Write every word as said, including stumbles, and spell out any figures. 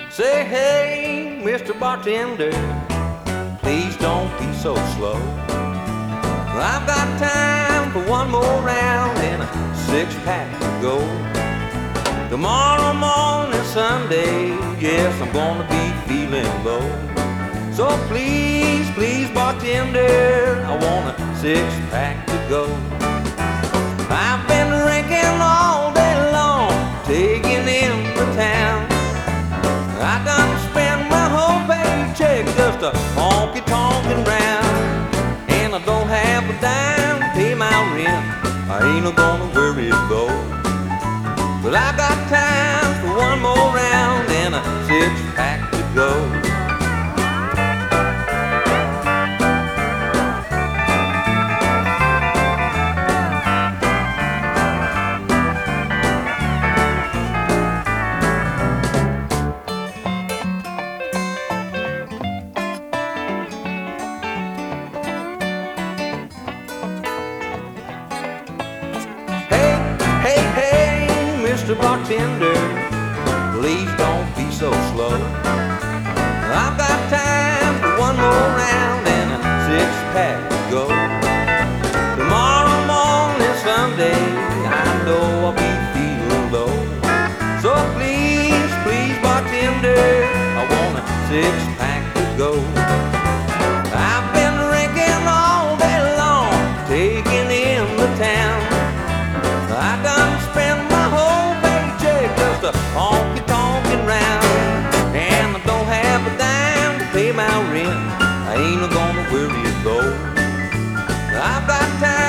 Say, hey, Mister Bartender, please don't be so slow. I've got time for one more round and a six-pack to go. Tomorrow morning, Sunday, yes, I'm gonna be feeling low. So please, please, bartender, I want a six-pack to go. I've been drinking all day long, taking in the town. I done spent my whole paycheck just a honky-tonkin' round. And I don't have a dime to pay my rent, I ain't gonna worry though. But I got time for one more round and a six-pack to go. Hey, hey, Mister Bartender, please don't be so slow. I've got time for one more round and a six-pack to go. Tomorrow morning, Sunday, I know I'll be feeling low. So please, please, bartender, I want a six-pack to go. I've been drinking all day long, taking in the town. I done spent my whole paycheck just a honky-tonkin' round. And I don't have a dime to pay my rent, I ain't gonna worry though. I've got time